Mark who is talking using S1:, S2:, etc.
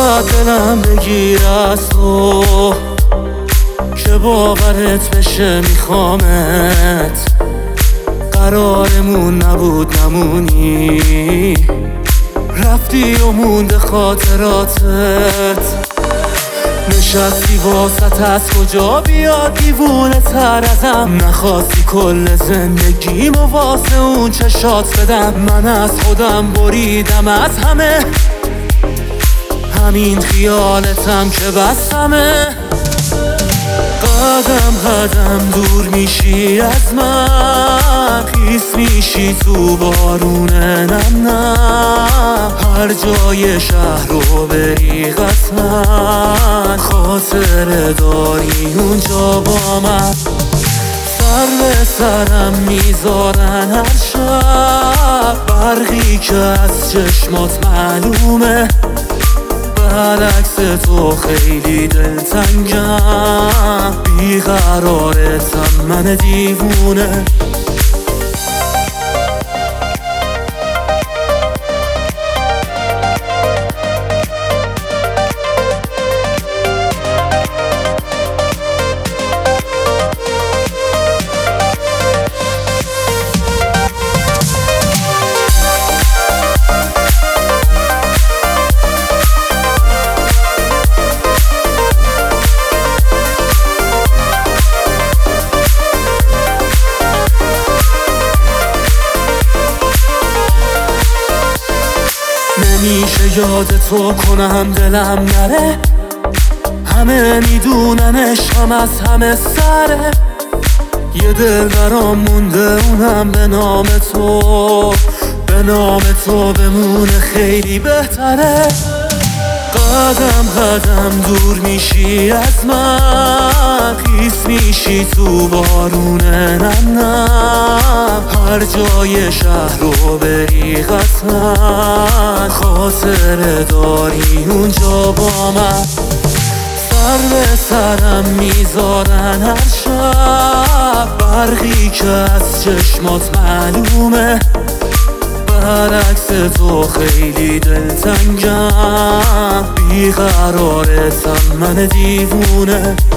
S1: چقدر دلم بگیر از تو که باورت بشه میخوامت. قرارمون نبود نمونی، رفتی و مونده خاطراتت. نشستی واسط از کجا بیاد دیوونه تر ازم. نخواستی کل زندگیم و واسه اون چشات بدم. من از خودم بریدم از همه، همین خیالتم که بستمه. قدم قدم دور میشی از من، خیس میشی تو بارون نم نم. هر جای شهر رو بری قطعا خاطره داری اونجا با من. سر به سرم میذارن هر شب، برقی که از چشمات معلومه. برعکس تو خیلی دلتنگم، بیقرارتم من دیوونه. نمیشه یاد تو کنم دلم نره، همه میدونن عشقم از همه سره. یه دل برام مونده اونم به نام تو، به نام تو بمونه خیلی بهتره. قدم قدم دور میشی از من، خیس میشی تو بارون نم نم. هر جای شهر رو بری قطعا خاطره داری اونجا با من. سر به سرم میذارن هر شب، برقی که از چشمات معلومه. برعکس تو خیلی دلتنگم، بیقرارتم من دیوونه.